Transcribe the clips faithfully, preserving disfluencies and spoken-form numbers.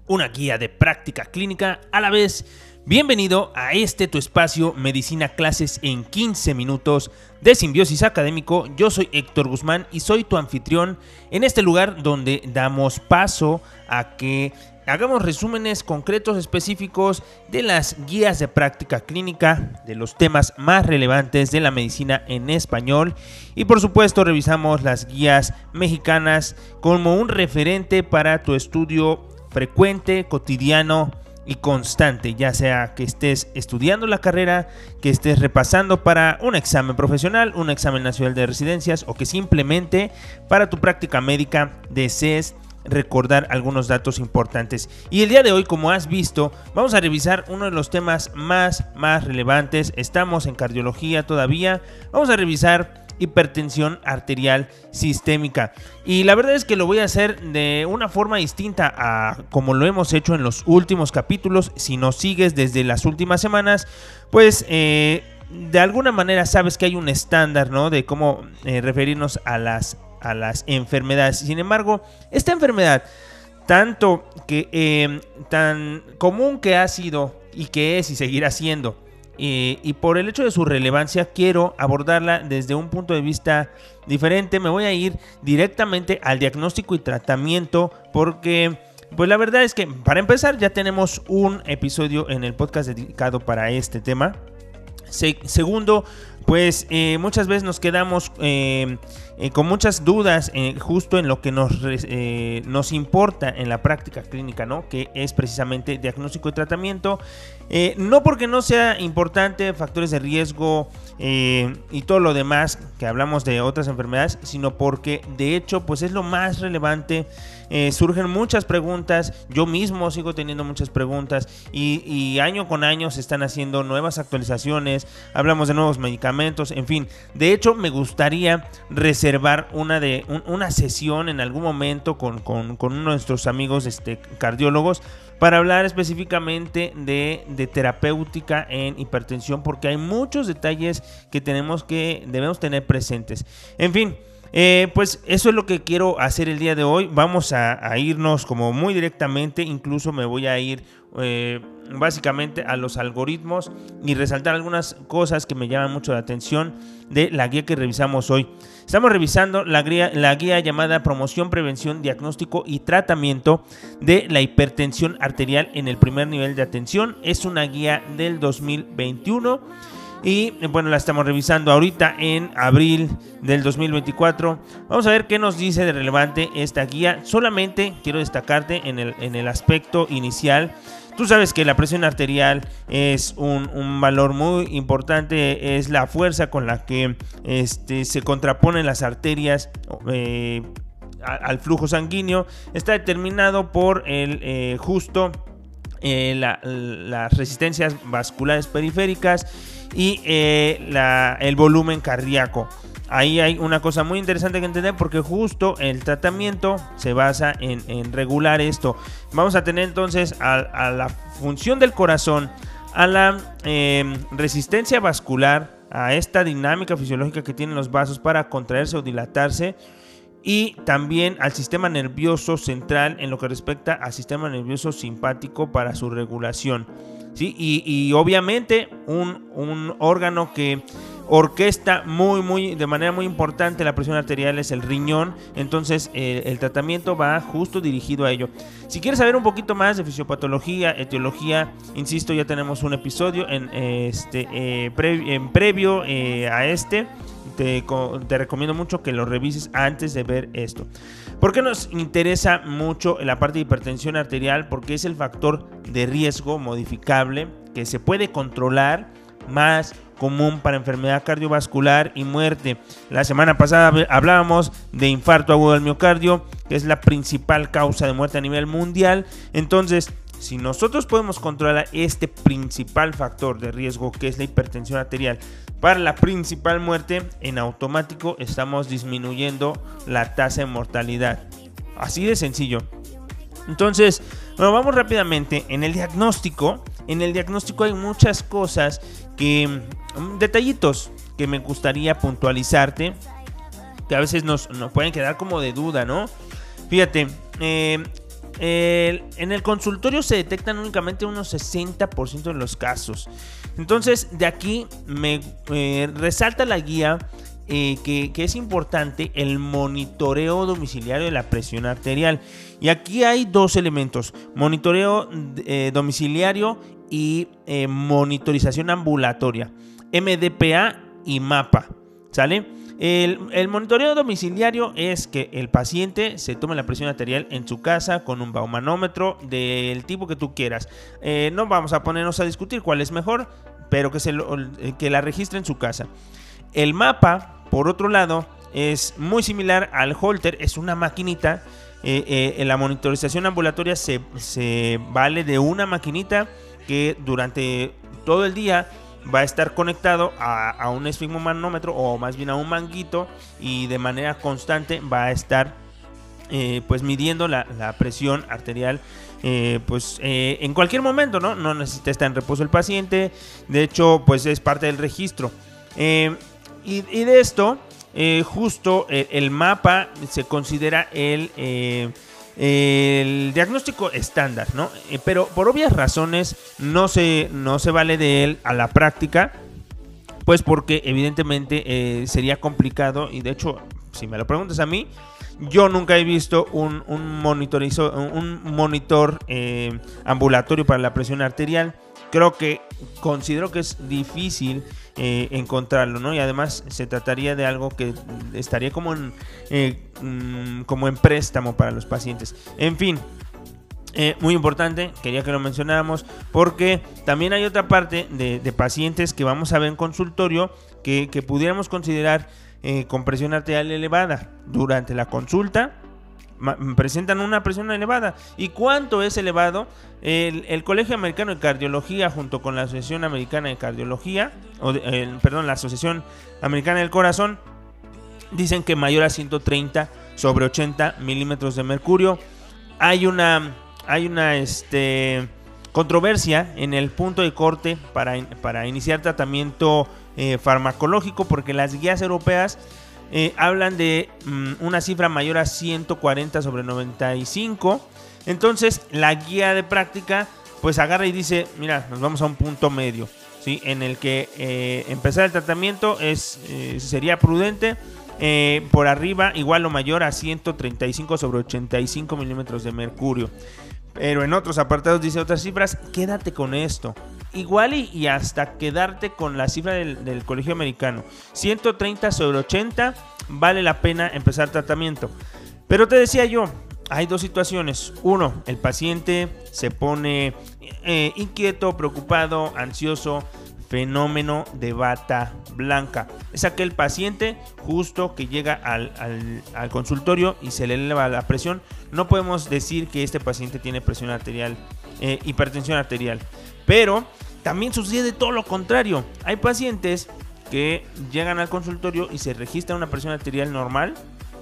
una guía de práctica clínica a la vez. Bienvenido a este tu espacio Medicina Clases en quince minutos de Simbiosis Académico. Yo soy Héctor Guzmán y soy tu anfitrión en este lugar donde damos paso a que hagamos resúmenes concretos específicos de las guías de práctica clínica, de los temas más relevantes de la medicina en español y por supuesto revisamos las guías mexicanas como un referente para tu estudio frecuente, cotidiano y constante, ya sea que estés estudiando la carrera, que estés repasando para un examen profesional, un examen nacional de residencias o que simplemente para tu práctica médica desees recordar algunos datos importantes. Y el día de hoy, como has visto, vamos a revisar uno de los temas más, más relevantes. Estamos en cardiología todavía. Vamos a revisar hipertensión arterial sistémica. Y la verdad es que lo voy a hacer de una forma distinta a como lo hemos hecho en los últimos capítulos. Si nos sigues desde las últimas semanas, pues eh, de alguna manera sabes que hay un estándar, ¿no? De cómo eh, referirnos a las a las enfermedades. Sin embargo, esta enfermedad, tanto que eh, tan común que ha sido y que es y seguirá siendo, eh, y por el hecho de su relevancia, quiero abordarla desde un punto de vista diferente. Me voy a ir directamente al diagnóstico y tratamiento, porque pues la verdad es que para empezar ya tenemos un episodio en el podcast dedicado para este tema. Se- segundo, pues eh, muchas veces nos quedamos eh, eh, con muchas dudas eh, justo en lo que nos, eh, nos importa en la práctica clínica, ¿no? Que es precisamente diagnóstico y tratamiento. Eh, no porque no sea importante factores de riesgo eh, y todo lo demás que hablamos de otras enfermedades, sino porque de hecho pues es lo más relevante. Eh, surgen muchas preguntas, yo mismo sigo teniendo muchas preguntas y, y año con año se están haciendo nuevas actualizaciones, hablamos de nuevos medicamentos, en fin. De hecho me gustaría reservar una, de, un, una sesión en algún momento con, con, con uno de nuestros amigos este, cardiólogos para hablar específicamente de, de terapéutica en hipertensión, porque hay muchos detalles que tenemos que debemos tener presentes. En fin, Eh, pues eso es lo que quiero hacer el día de hoy. Vamos a, a irnos como muy directamente, incluso me voy a ir eh, básicamente a los algoritmos y resaltar algunas cosas que me llaman mucho la atención de la guía que revisamos hoy. Estamos revisando la guía, la guía llamada Promoción, Prevención, Diagnóstico y Tratamiento de la Hipertensión Arterial en el primer nivel de atención. Es una guía del dos mil veintiuno. Y bueno, la estamos revisando ahorita en abril del dos mil veinticuatro. Vamos a ver qué nos dice de relevante esta guía. Solamente quiero destacarte en el, en el aspecto inicial. Tú sabes que la presión arterial es un, un valor muy importante. Es la fuerza con la que este, se contraponen las arterias eh, al flujo sanguíneo. Está determinado por el eh, justo eh, la, las resistencias vasculares periféricas y eh, la, el volumen cardíaco. Ahí hay una cosa muy interesante que entender, porque justo el tratamiento se basa en, en regular esto. Vamos a tener entonces a, a la función del corazón, a la eh, resistencia vascular, a esta dinámica fisiológica que tienen los vasos para contraerse o dilatarse, y también al sistema nervioso central en lo que respecta al sistema nervioso simpático para su regulación. ¿Sí? Y, y obviamente un, un órgano que orquesta muy, muy, de manera muy importante la presión arterial es el riñón. Entonces eh, el tratamiento va justo dirigido a ello. Si quieres saber un poquito más de fisiopatología, etiología, insisto, ya tenemos un episodio en, este, eh, pre, en previo eh, a este. Te, te recomiendo mucho que lo revises antes de ver esto. ¿Por qué nos interesa mucho la parte de hipertensión arterial? Porque es el factor de riesgo modificable que se puede controlar, más común para enfermedad cardiovascular y muerte. La semana pasada hablábamos de infarto agudo del miocardio, que es la principal causa de muerte a nivel mundial. Entonces, si nosotros podemos controlar este principal factor de riesgo, que es la hipertensión arterial, para la principal muerte, en automático estamos disminuyendo la tasa de mortalidad. Así de sencillo. Entonces, bueno, vamos rápidamente en el diagnóstico. En el diagnóstico hay muchas cosas que, detallitos que me gustaría puntualizarte, que a veces nos, nos pueden quedar como de duda, ¿no? Fíjate, eh, eh, en el consultorio se detectan únicamente unos sesenta por ciento de los casos. Entonces, de aquí me eh, resalta la guía eh, que, que es importante el monitoreo domiciliario de la presión arterial. Y aquí hay dos elementos: monitoreo eh, domiciliario y eh, monitorización ambulatoria, M D P A y MAPA, ¿sale? El, el monitoreo domiciliario es que el paciente se tome la presión arterial en su casa con un baumanómetro del tipo que tú quieras. Eh, no vamos a ponernos a discutir cuál es mejor, pero que, se lo, que la registre en su casa. El MAPA, por otro lado, es muy similar al Holter, es una maquinita. Eh, eh, en la monitorización ambulatoria se, se vale de una maquinita que durante todo el día va a estar conectado a, a un esfigmomanómetro, o más bien a un manguito, y de manera constante va a estar eh, pues midiendo la, la presión arterial eh, pues eh, en cualquier momento, ¿no? No necesita estar en reposo el paciente. De hecho, pues es parte del registro. Eh, y, y de esto, eh, justo el, el MAPA se considera el... Eh, el diagnóstico estándar, ¿no? Eh, pero por obvias razones no se, no se vale de él a la práctica, pues porque evidentemente eh, sería complicado. Y de hecho, si me lo preguntas a mí, yo nunca he visto un, un, monitorizo, un monitor eh, ambulatorio para la presión arterial. Creo que considero que es difícil eh, encontrarlo, ¿no? Y además se trataría de algo que estaría como en, eh, mm, como en préstamo para los pacientes. En fin, eh, muy importante, quería que lo mencionáramos, porque también hay otra parte de, de pacientes que vamos a ver en consultorio que, que pudiéramos considerar eh, con presión arterial elevada. Durante la consulta presentan una presión elevada. ¿Y cuánto es elevado? El, el Colegio Americano de Cardiología, junto con la Asociación Americana de Cardiología, o de, eh, perdón, la Asociación Americana del Corazón, dicen que mayor a ciento treinta sobre ochenta milímetros de mercurio. Hay una, hay una este, controversia en el punto de corte para, para iniciar tratamiento eh, farmacológico, porque las guías europeas Eh, hablan de um, una cifra mayor a ciento cuarenta sobre noventa y cinco. Entonces la guía de práctica pues agarra y dice: mira, nos vamos a un punto medio, ¿sí? En el que eh, empezar el tratamiento es, eh, sería prudente eh, por arriba igual o mayor a ciento treinta y cinco sobre ochenta y cinco milímetros de mercurio. Pero en otros apartados dice otras cifras. Quédate con esto. Igual y, y hasta quedarte con la cifra del, del Colegio Americano. ciento treinta sobre ochenta, vale la pena empezar tratamiento. Pero te decía yo, hay dos situaciones. Uno, el paciente se pone eh, inquieto, preocupado, ansioso. Fenómeno de bata blanca. Es aquel paciente justo que llega al, al, al consultorio y se le eleva la presión. No podemos decir que este paciente tiene presión arterial, eh, hipertensión arterial. Pero también sucede todo lo contrario. Hay pacientes que llegan al consultorio y se registra una presión arterial normal,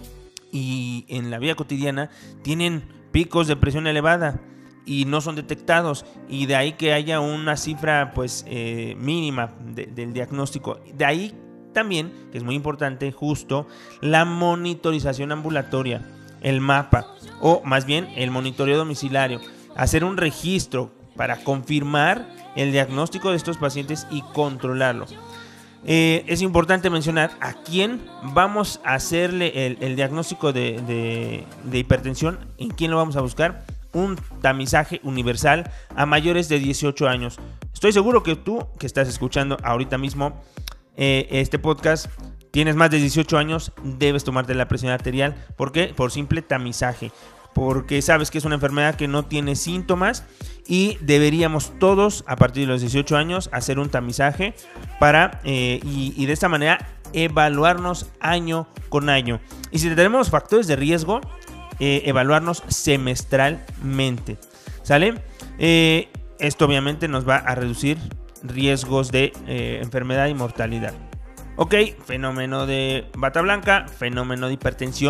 y en la vida cotidiana tienen picos de presión elevada y no son detectados, y de ahí que haya una cifra pues eh, mínima de, del diagnóstico. De ahí también, que es muy importante, justo la monitorización ambulatoria, el MAPA, o más bien el monitoreo domiciliario, hacer un registro para confirmar el diagnóstico de estos pacientes y controlarlo. Eh, es importante mencionar a quién vamos a hacerle el, el diagnóstico de, de, de hipertensión, en quién lo vamos a buscar. Un tamizaje universal a mayores de dieciocho años. Estoy seguro que tú, que estás escuchando ahorita mismo eh, este podcast, tienes más de dieciocho años, debes tomarte la presión arterial. ¿Por qué? Por simple tamizaje. Porque sabes que es una enfermedad que no tiene síntomas, y deberíamos todos a partir de los dieciocho años hacer un tamizaje para eh, y, y de esta manera evaluarnos año con año. Y si tenemos factores de riesgo, eh, evaluarnos semestralmente, ¿sale? Eh, esto obviamente nos va a reducir riesgos de eh, enfermedad y mortalidad. Ok, fenómeno de bata blanca, fenómeno de hipertensión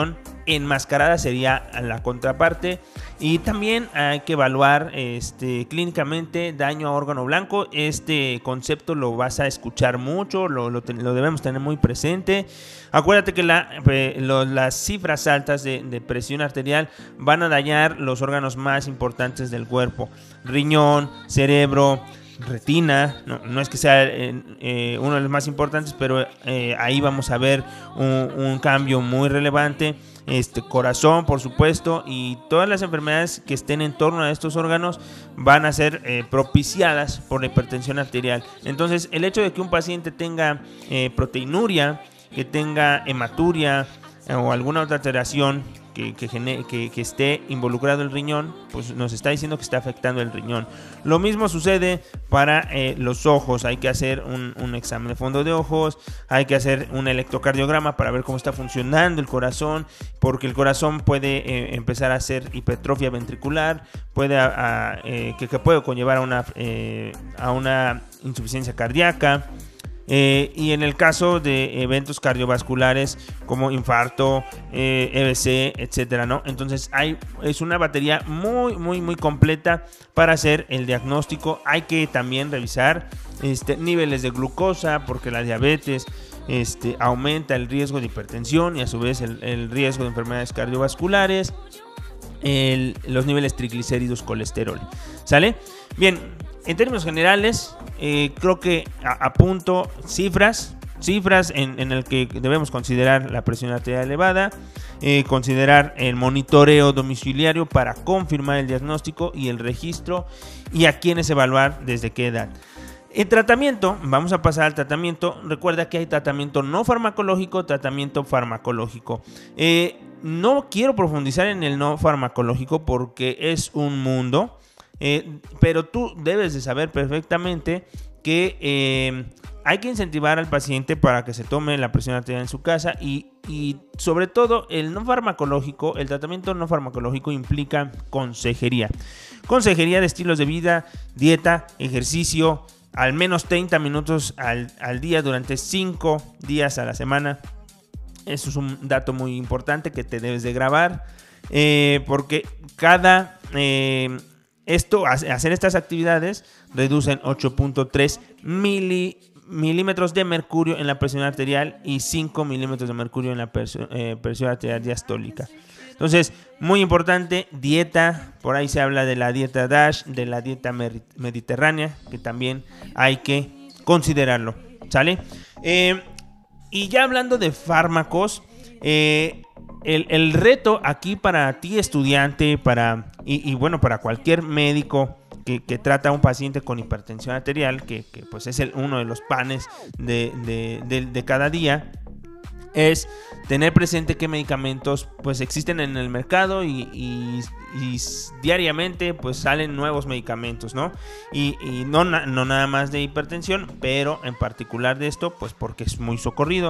enmascarada sería la contraparte. Y también hay que evaluar este, clínicamente daño a órgano blanco. Este concepto lo vas a escuchar mucho, lo, lo, lo debemos tener muy presente. Acuérdate que la, eh, lo, las cifras altas de, de presión arterial van a dañar los órganos más importantes del cuerpo: riñón, cerebro, retina. No, no es que sea eh, eh, uno de los más importantes, pero eh, ahí vamos a ver un, un cambio muy relevante. Este, corazón, por supuesto, y todas las enfermedades que estén en torno a estos órganos van a ser eh, propiciadas por la hipertensión arterial. Entonces, el hecho de que un paciente tenga eh, proteinuria, que tenga hematuria eh, o alguna otra alteración que, que, que, que esté involucrado el riñón, pues nos está diciendo que está afectando el riñón. Lo mismo sucede para eh, los ojos. Hay que hacer un, un examen de fondo de ojos, hay que hacer un electrocardiograma para ver cómo está funcionando el corazón, porque el corazón puede eh, empezar a hacer hipertrofia ventricular, puede, a, a, eh, que, que puede conllevar a una, eh, a una insuficiencia cardíaca. Eh, y en el caso de eventos cardiovasculares como infarto, eh, E B C, etcétera, ¿no? Entonces hay, es una batería muy, muy, muy completa para hacer el diagnóstico. Hay que también revisar este, niveles de glucosa, porque la diabetes este, aumenta el riesgo de hipertensión y a su vez el, el riesgo de enfermedades cardiovasculares. El, los niveles triglicéridos, colesterol. ¿Sale? Bien, en términos generales, eh, creo que apunto cifras, cifras en, en el que debemos considerar la presión arterial elevada, eh, considerar el monitoreo domiciliario para confirmar el diagnóstico y el registro, y a quiénes evaluar desde qué edad. El tratamiento, vamos a pasar al tratamiento. Recuerda que hay tratamiento no farmacológico, tratamiento farmacológico. Eh, no quiero profundizar en el no farmacológico porque es un mundo, eh, pero tú debes de saber perfectamente que eh, hay que incentivar al paciente para que se tome la presión arterial en su casa y, y sobre todo el no farmacológico, el tratamiento no farmacológico implica consejería. Consejería de estilos de vida, dieta, ejercicio, al menos treinta minutos al, al día durante cinco días a la semana. Eso es un dato muy importante que te debes de grabar, eh, porque cada eh, esto, hacer estas actividades reducen ocho punto tres mili, milímetros de mercurio en la presión arterial y cinco milímetros de mercurio en la presión, eh, presión arterial diastólica. Entonces, muy importante, dieta. Por ahí se habla de la dieta DASH, de la dieta mediterránea, que también hay que considerarlo, ¿sale? Eh, y ya hablando de fármacos, eh, el, el reto aquí para ti, estudiante, para y, y bueno, para cualquier médico que, que trata a un paciente con hipertensión arterial, que, que pues es el, uno de los panes de, de, de, de cada día, es tener presente qué medicamentos pues existen en el mercado y, y, y diariamente pues salen nuevos medicamentos, ¿no? Y, y no, no nada más de hipertensión, pero en particular de esto pues porque es muy socorrido.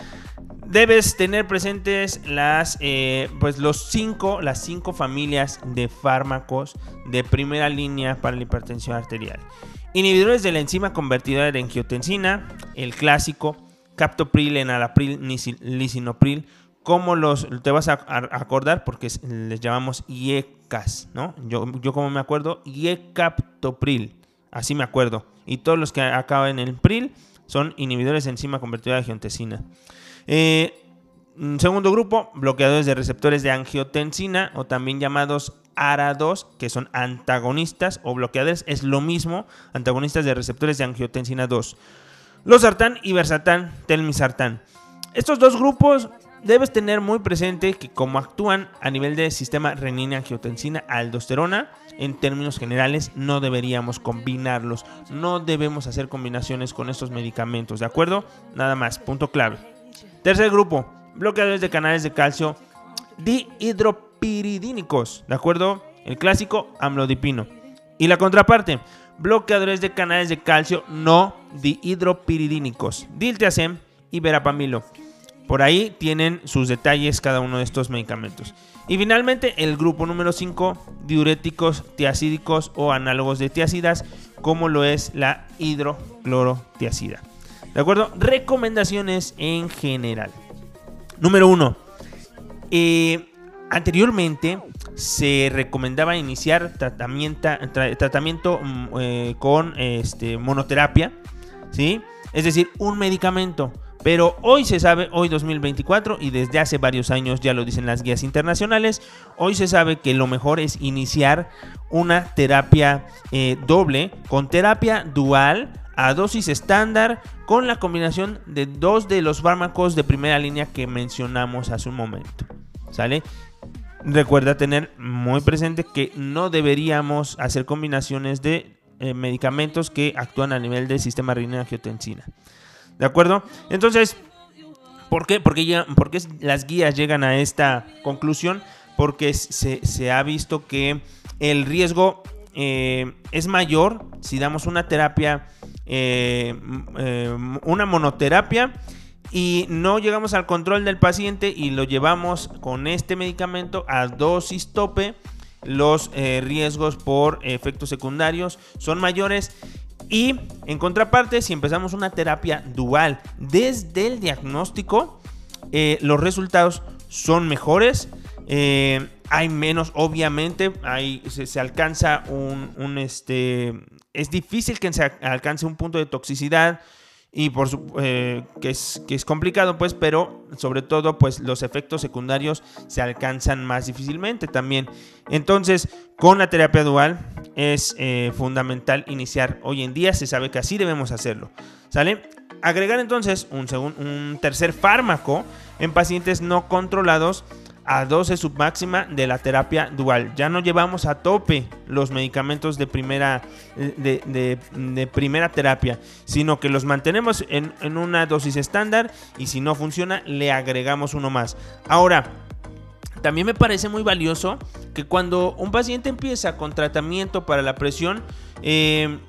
Debes tener presentes las, eh, pues los cinco, las cinco familias de fármacos de primera línea para la hipertensión arterial. Inhibidores de la enzima convertidora de angiotensina, el clásico, captopril, enalapril, lisinopril, como los te vas a acordar porque les llamamos I E C A S, ¿no? Yo, yo como me acuerdo, iecaptopril, así me acuerdo. Y todos los que acaban en pril son inhibidores de enzima convertidora de angiotensina. Eh, segundo grupo, bloqueadores de receptores de angiotensina o también llamados A R A dos, que son antagonistas o bloqueadores, es lo mismo, antagonistas de receptores de angiotensina dos. Losartán, irbesartán, telmisartán. Estos dos grupos debes tener muy presente que como actúan a nivel de sistema renina-angiotensina-aldosterona, en términos generales no deberíamos combinarlos, no debemos hacer combinaciones con estos medicamentos, ¿de acuerdo? Nada más, punto clave. Tercer grupo, bloqueadores de canales de calcio dihidropiridínicos, ¿de acuerdo? El clásico amlodipino. Y la contraparte, bloqueadores de canales de calcio no dihidropiridínicos, diltiazem y verapamilo. Por ahí tienen sus detalles cada uno de estos medicamentos. Y finalmente el grupo número cinco, diuréticos tiacídicos o análogos de tiacidas, como lo es la hidroclorotiacida. ¿De acuerdo? Recomendaciones en general. Número uno. Eh, anteriormente se recomendaba iniciar tratamiento, tra tratamiento eh, con este, monoterapia, ¿sí? Es decir, un medicamento. Pero hoy se sabe, hoy dos mil veinticuatro, y desde hace varios años ya lo dicen las guías internacionales, hoy se sabe que lo mejor es iniciar una terapia eh, doble con terapia dual a dosis estándar con la combinación de dos de los fármacos de primera línea que mencionamos hace un momento, ¿sale? Recuerda tener muy presente que no deberíamos hacer combinaciones de eh, medicamentos que actúan a nivel del sistema renina-angiotensina. ¿De acuerdo? Entonces, ¿por qué? Porque, ya, porque las guías llegan a esta conclusión, porque se, se ha visto que el riesgo eh, es mayor si damos una terapia, eh, eh, una monoterapia, y no llegamos al control del paciente y lo llevamos con este medicamento a dosis tope. Los eh, riesgos por efectos secundarios son mayores. Y en contraparte, si empezamos una terapia dual desde el diagnóstico, eh, los resultados son mejores. Eh, hay menos, obviamente, hay, se, se alcanza un, un este, es difícil que se alcance un punto de toxicidad y por su, eh, que es que es complicado, pues, pero sobre todo, pues, los efectos secundarios se alcanzan más difícilmente también. Entonces, con la terapia dual es eh, fundamental iniciar hoy en día. Se sabe que así debemos hacerlo, ¿sale? Agregar entonces un, segun, un tercer fármaco en pacientes no controlados a dosis submáxima de la terapia dual. Ya no llevamos a tope los medicamentos de primera, de, de, de primera terapia, sino que los mantenemos en, en una dosis estándar, y si no funciona, le agregamos uno más. Ahora, también me parece muy valioso que cuando un paciente empieza con tratamiento para la presión, eh,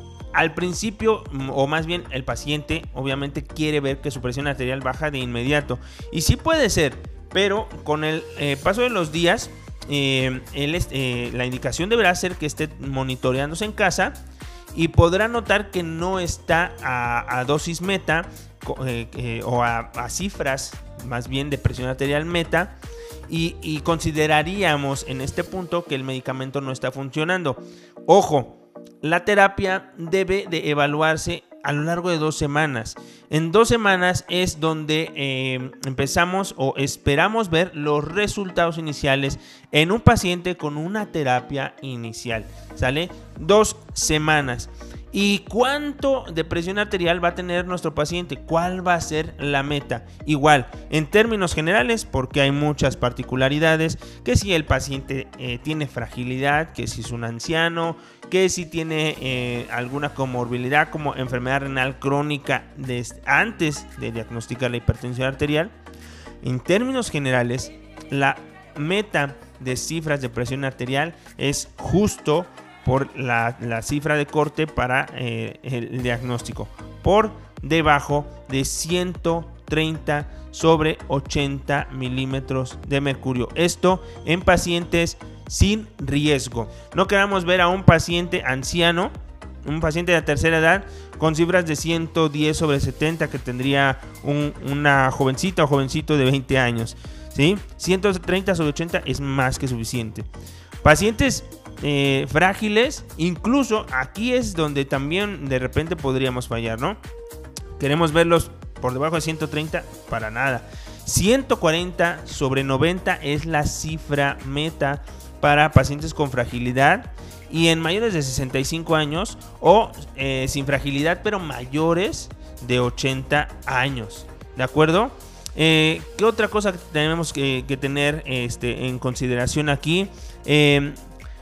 al principio, o más bien el paciente obviamente quiere ver que su presión arterial baja de inmediato, y sí puede ser, pero con el eh, paso de los días, eh, él, eh, la indicación deberá ser que esté monitoreándose en casa y podrá notar que no está a, a dosis meta eh, eh, o a, a cifras más bien de presión arterial meta, y, y consideraríamos en este punto que el medicamento no está funcionando. Ojo, la terapia debe de evaluarse a lo largo de dos semanas. En dos semanas es donde eh, empezamos o esperamos ver los resultados iniciales en un paciente con una terapia inicial, ¿sale? Dos semanas. ¿Y cuánto de presión arterial va a tener nuestro paciente? ¿Cuál va a ser la meta? Igual, en términos generales, porque hay muchas particularidades, que si el paciente eh, tiene fragilidad, que si es un anciano, que si tiene eh, alguna comorbilidad como enfermedad renal crónica desde antes de diagnosticar la hipertensión arterial. En términos generales, la meta de cifras de presión arterial es justo por la, la cifra de corte para eh, el diagnóstico, por debajo de ciento treinta sobre ochenta milímetros de mercurio. Esto en pacientes sin riesgo. No queramos ver a un paciente anciano, un paciente de la tercera edad, con cifras de ciento diez sobre setenta, que tendría un, una jovencita o jovencito de veinte años, ¿sí? ciento treinta sobre ochenta es más que suficiente. Pacientes eh, frágiles, incluso aquí es donde también de repente podríamos fallar, ¿no? Queremos verlos por debajo de ciento treinta, para nada. ciento cuarenta sobre noventa es la cifra meta para pacientes con fragilidad y en mayores de sesenta y cinco años, o eh, sin fragilidad pero mayores de ochenta años, ¿de acuerdo? Eh, ¿Qué otra cosa tenemos que, que tener este, en consideración aquí? Eh,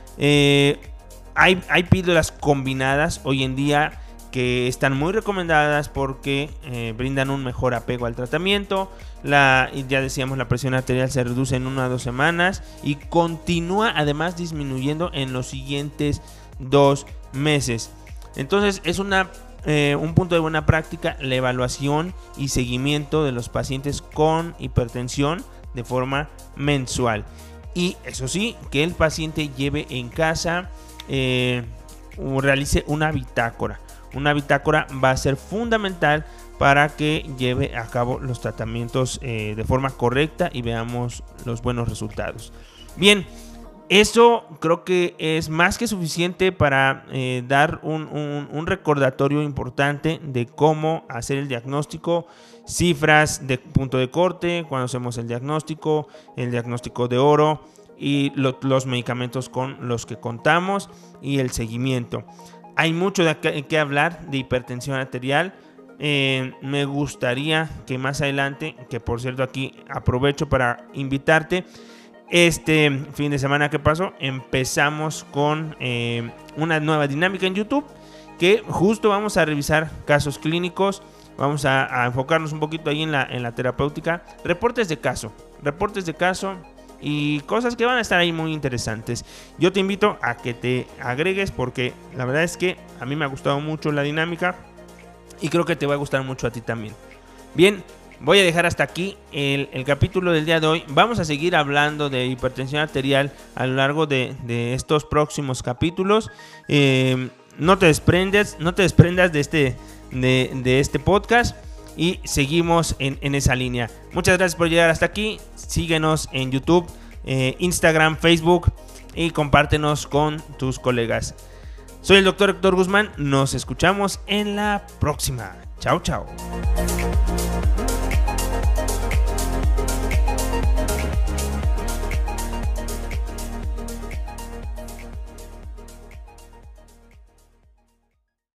eh, hay, hay píldoras combinadas hoy en día que están muy recomendadas porque eh, brindan un mejor apego al tratamiento. La, ya decíamos, la presión arterial se reduce en una o dos semanas y continúa además disminuyendo en los siguientes dos meses. Entonces es una, eh, un punto de buena práctica la evaluación y seguimiento de los pacientes con hipertensión de forma mensual. Y eso sí, que el paciente lleve en casa eh, o realice una bitácora. Una bitácora va a ser fundamental para que lleve a cabo los tratamientos eh, de forma correcta y veamos los buenos resultados. Bien, eso creo que es más que suficiente para eh, dar un, un, un recordatorio importante de cómo hacer el diagnóstico, cifras de punto de corte, cuando hacemos el diagnóstico, el diagnóstico de oro y lo, los medicamentos con los que contamos y el seguimiento. Hay mucho de que, que hablar de hipertensión arterial. Eh, me gustaría que más adelante, que por cierto aquí aprovecho para invitarte, este fin de semana que pasó empezamos con eh, una nueva dinámica en YouTube, que justo vamos a revisar casos clínicos, vamos a, a enfocarnos un poquito ahí en la, en la terapéutica, reportes de caso, reportes de caso y cosas que van a estar ahí muy interesantes. Yo te invito a que te agregues porque la verdad es que a mí me ha gustado mucho la dinámica y creo que te va a gustar mucho a ti también. Bien, voy a dejar hasta aquí el, el capítulo del día de hoy. Vamos a seguir hablando de hipertensión arterial a lo largo de, de estos próximos capítulos. Eh, no te desprendes, no te desprendas de este, de, de este podcast y seguimos en, en esa línea. Muchas gracias por llegar hasta aquí. Síguenos en YouTube, eh, Instagram, Facebook y compártenos con tus colegas. Soy el doctor Héctor Guzmán. Nos escuchamos en la próxima. Chao, chao.